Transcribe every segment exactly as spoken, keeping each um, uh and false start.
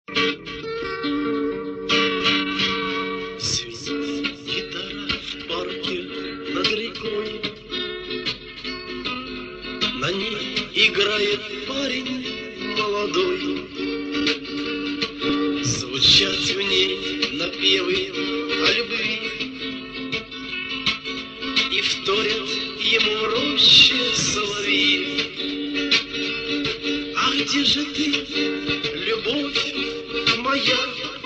Свистит гитара в парке над рекой, на ней играет парень молодой. Звучат в ней напевы о любви, и вторят ему в роще соловьи. А где же ты, любовь моя?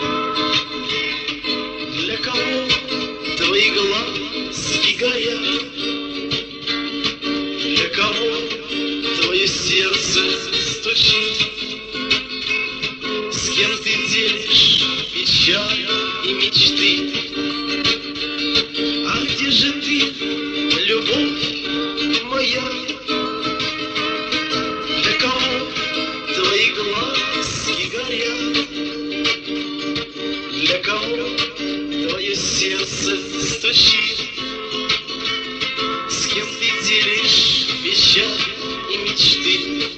Для кого твои глазки горят? Для кого твое сердце стучит? С кем ты делишь печаль и мечты? А где же ты, любовь моя? Для кого твои глазки горят? Для кого твое сердце стучит? С кем ты делишь печаль и мечты?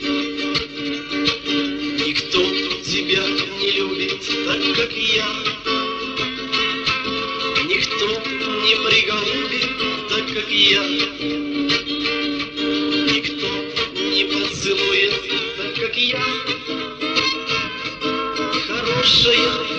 Никто тебя не любит так, как я. Никто не приголубит так, как я. Никто не поцелует так, как я. Хорошая